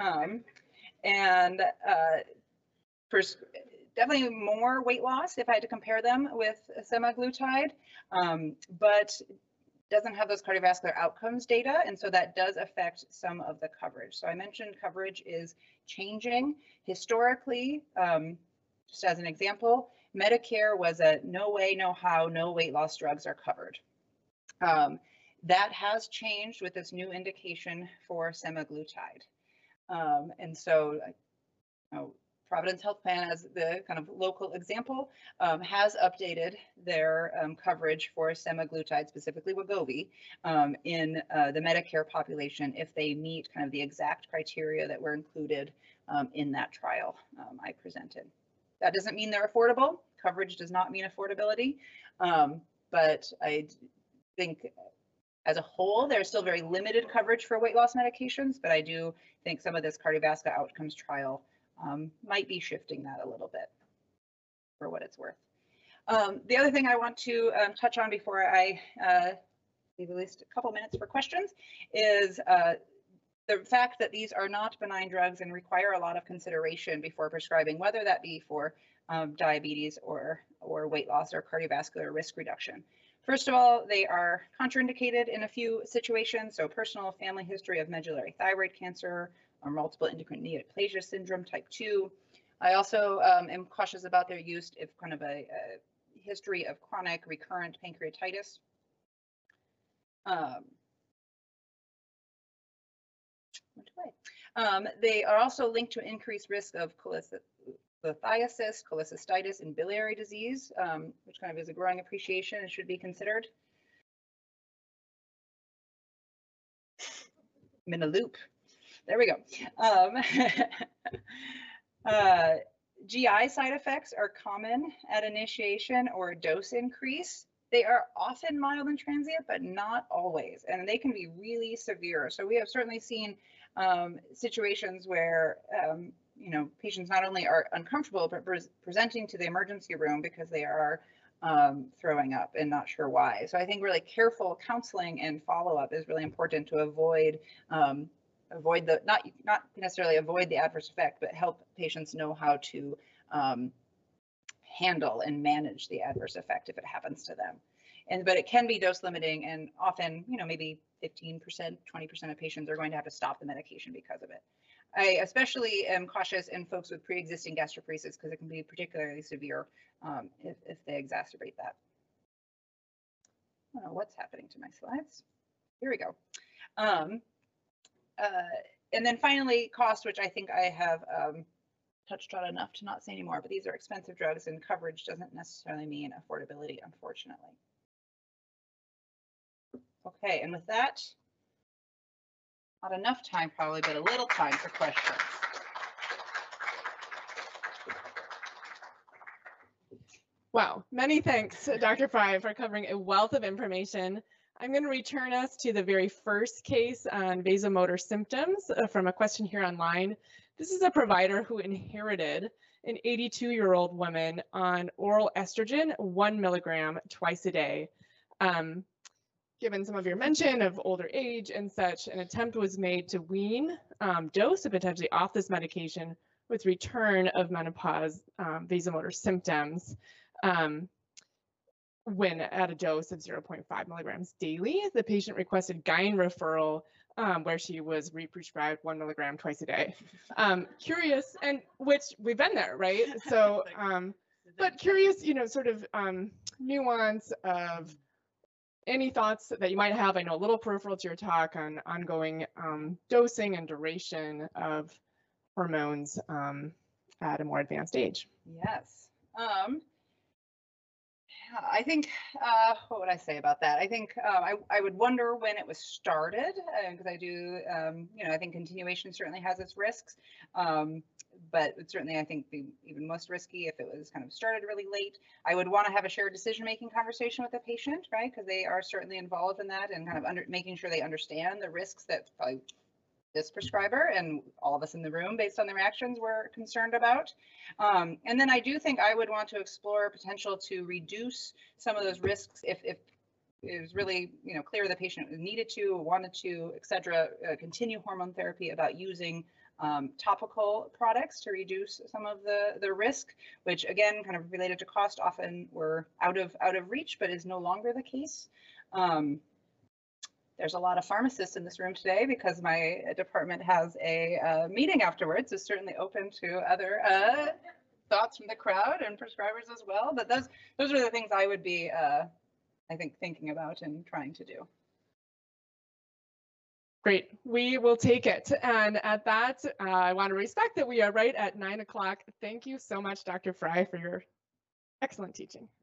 Definitely more weight loss if I had to compare them with semaglutide, but doesn't have those cardiovascular outcomes data, and so that does affect some of the coverage. So I mentioned coverage is changing. Historically, just as an example, Medicare was a no way, no how, no weight loss drugs are covered. That has changed with this new indication for semaglutide. And so Providence Health Plan, as the kind of local example, has updated their coverage for semaglutide, specifically Wegovy, in the Medicare population if they meet kind of the exact criteria that were included in that trial I presented. That doesn't mean they're affordable. Coverage does not mean affordability, but I think as a whole, there's still very limited coverage for weight loss medications, but I do think some of this cardiovascular outcomes trial might be shifting that a little bit for what it's worth. The other thing I want to touch on before I leave at least a couple minutes for questions is the fact that these are not benign drugs and require a lot of consideration before prescribing, whether that be for diabetes or weight loss or cardiovascular risk reduction. First of all, they are contraindicated in a few situations. So personal family history of medullary thyroid cancer or multiple endocrine neoplasia syndrome type 2. I also am cautious about their use if kind of a history of chronic recurrent pancreatitis. They are also linked to increased risk of cholelithiasis, cholecystitis, and biliary disease, which kind of is a growing appreciation and should be considered. I'm in a loop. There we go. GI side effects are common at initiation or dose increase. They are often mild and transient, but not always, and they can be really severe. So we have certainly seen situations where you know, patients not only are uncomfortable, but presenting to the emergency room because they are throwing up and not sure why. So I think really careful counseling and follow-up is really important to avoid the not necessarily avoid the adverse effect, but help patients know how to handle and manage the adverse effect if it happens to them. But it can be dose limiting, and often, you know, maybe 15%, 20% of patients are going to have to stop the medication because of it. I especially am cautious in folks with pre-existing gastroparesis because it can be particularly severe if they exacerbate that. I don't know what's happening to my slides. Here we go. And then finally, cost, which I think I have touched on enough to not say anymore, but these are expensive drugs and coverage doesn't necessarily mean affordability, unfortunately. Okay, and with that, not enough time probably, but a little time for questions. Wow, many thanks, Dr. Frey, for covering a wealth of information. I'm going to return us to the very first case on vasomotor symptoms from a question here online. This is a provider who inherited an 82-year-old woman on oral estrogen, 1 milligram twice a day. Given some of your mention of older age and such, an attempt was made to wean dose potentially off this medication with return of menopause vasomotor symptoms. When at a dose of 0.5 milligrams daily, the patient requested gyne referral where she was represcribed 1 milligram twice a day. Curious, and which we've been there, right? So, but curious, you know, sort of nuance of any thoughts that you might have. I know a little peripheral to your talk on ongoing dosing and duration of hormones at a more advanced age. Yes. I think, what would I say about that? I think I would wonder when it was started, because I do, you know, I think continuation certainly has its risks, but it certainly, I think, be even most risky if it was kind of started really late. I would want to have a shared decision-making conversation with the patient, right? Because they are certainly involved in that and kind of making sure they understand the risks that this prescriber and all of us in the room, based on the reactions, we're concerned about. And then I do think I would want to explore potential to reduce some of those risks if it was really, you know, clear the patient needed to, wanted to, et cetera, continue hormone therapy, about using topical products to reduce some of the risk, which again, kind of related to cost, often were out of reach, but is no longer the case. There's a lot of pharmacists in this room today because my department has a meeting afterwards. It's certainly open to other thoughts from the crowd and prescribers as well. But those are the things I would be, I think, thinking about and trying to do. Great, we will take it. And at that, I want to respect that we are right at 9 o'clock. Thank you so much, Dr. Frey, for your excellent teaching.